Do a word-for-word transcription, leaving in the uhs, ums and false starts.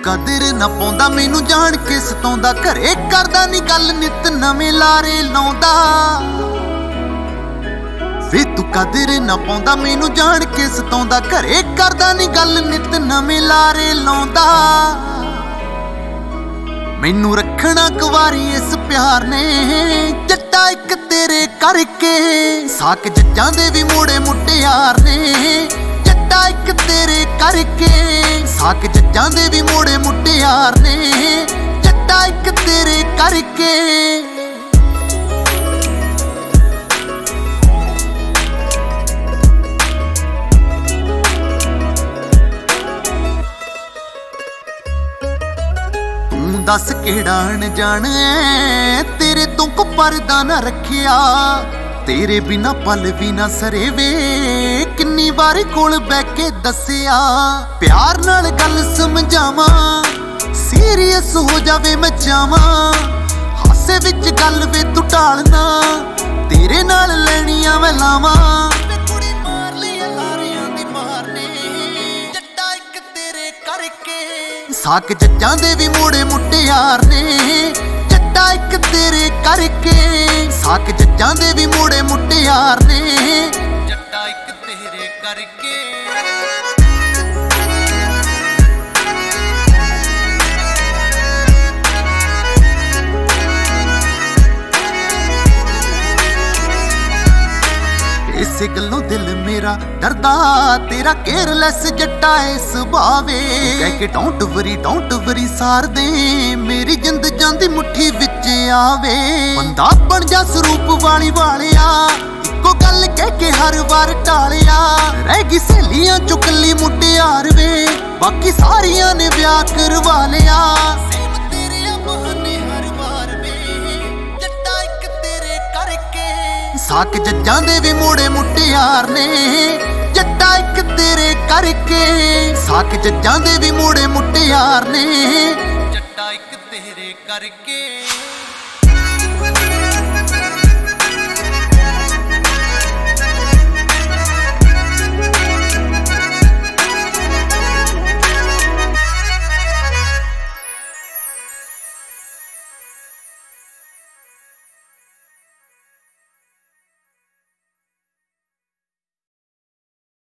ਕਦਰ ਨਾ ਪਾਉਂਦਾ ਮੈਨੂੰ ਜਾਣ ਕੇ ਸਤਾਉਂਦਾ, ਘਰੇ ਕਰਦਾ ਨੀ ਗੱਲ ਨਿਤ ਨਵੇਂ ਲਾਰੇ ਲਾਉਂਦਾ। ਵੇ ਤੂੰ ਕਦਰ ਨਾ ਪਾਉਂਦਾ ਮੈਨੂੰ ਜਾਣ ਕੇ ਸਤਾਉਂਦਾ, ਘਰੇ ਕਰਦਾ ਨੀ ਗੱਲ ਨਿਤ ਨਵੇਂ ਲਾਰੇ ਲਾਉਂਦਾ। ਮੈਨੂੰ ਰੱਖਣਾ ਕੁਵਾਰੀ ਇਸ ਪਿਆਰ ਨੇ ਜੱਟਾ ਇੱਕ ਤੇਰੇ ਕਰਕੇ, ਸਾਕ ਜੱਜਾਂ ਦੇ ਵੀ ਮੋੜੇ ਮੁਟਿਆਰ ਨੇ ਜੱਟਾ ਇੱਕ ਤੇਰੇ ਕਰਕੇ, ਸਾਕ ਜੱਜਾਂ ਦੇ ਵੀ ਮੋੜੇ ਮੁਟਿਆਰ ਨੇ ਜੱਟਾ ਇੱਕ ਤੇਰੇ ਕਰਕੇ। ਦੱਸ ਕਿਹੜਾ ਅਣਜਾਣ ਐ ਤੇਰੇ ਤੋਂ ਕੋ ਪਰਦਾ ਨਾ ਰੱਖਿਆ, ਤੇਰੇ ਬਿਨਾ ਪਲ ਵੀ ਨਾ ਸਰੇ ਵੇ ਕਿੰਨੀ ਵਾਰ ਕੋਲ ਬਹਿ ਕੇ ਦੱਸਿਆ। ਪਿਆਰ ਨਾਲ ਗੱਲ ਸਮਝਾਵਾਂ ਸੀਰੀਅਸ ਹੋ ਜਾਵੇ ਮੈਂ ਚਾਵਾਂ, ਹਾਸੇ ਵਿੱਚ ਗੱਲ ਵੇ ਤੂੰ ਢਾਲਣਾ ਤੇਰੇ ਨਾਲ ਲੈਣੀਆਂ ਮੈਂ ਲਾਵਾਂ। ਸਾਕ ਜੱਜਾਂ ਦੇ ਵੀ ਮੋੜੇ ਮੁਟਿਆਰ ਨੇ ਜੱਟਾ ਇੱਕ ਤੇਰੇ ਕਰਕੇ, ਸਾਕ ਜੱਜਾਂ ਦੇ ਵੀ ਮੋੜੇ ਮੁਟਿਆਰ ਨੇ ਜੱਟਾ ਇੱਕ ਤੇਰੇ ਕਰਕੇ। ਇਸੇ ਗੱਲੋਂ ਦਿਲ ਮੇਰਾ ਡਰਦਾ ਤੇਰਾ ਕੇਅਰਲੈਸ ਜੱਟਾ ਏ ਸੁਭਾਵੇ, ਕਹਿ ਕੇ ਡੋਂਟ ਵਰੀ ਡੋਂਟ ਵਰੀ ਸਾਰ ਦੇ ਮੇਰੀ ਜਿੰਦ ਜਾਂਦੀ ਮੁੱਠੀ ਵਿੱਚ ਆਵੇ। ਬੰਦਾ ਬਣ ਜਾ ਸਰੂਪ ਵਾਲੀ ਵਾਲਿਆ ਇੱਕੋ ਗੱਲ ਕਹਿ ਕੇ ਹਰ ਵਾਰ ਟਾਲਿਆ, ਰਹਿ ਗਈ ਸਹੇਲੀਆਂ ਚੋਂ ਕੱਲੀ ਮੁਟਿਆਰ ਵੇ ਬਾਕੀ ਸਾਰੀਆਂ ਨੇ ਵਿਆਹ ਕਰਵਾ ਲਿਆ। ਸਾਕ ਜੱਜਾਂ ਦੇ ਵੀ ਮੋੜੇ ਮੁਟਿਆਰ ਨੇ ਜੱਟਾ ਇੱਕ ਤੇਰੇ ਕਰਕੇ, ਸਾਕ ਜੱਜਾਂ ਦੇ ਵੀ ਮੋੜੇ ਮੁਟਿਆਰ ਨੇ ਜੱਟਾ ਇੱਕ ਤੇਰੇ ਕਰਕੇ।